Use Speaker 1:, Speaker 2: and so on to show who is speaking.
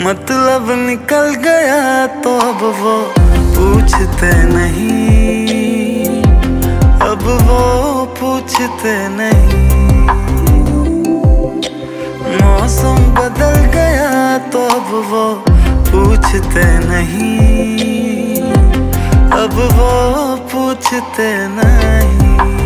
Speaker 1: मतलब निकल गया तो अब वो पूछते नहीं, अब वो पूछते नहीं। मौसम बदल गया तो अब वो पूछते नहीं, अब वो पूछते नहीं।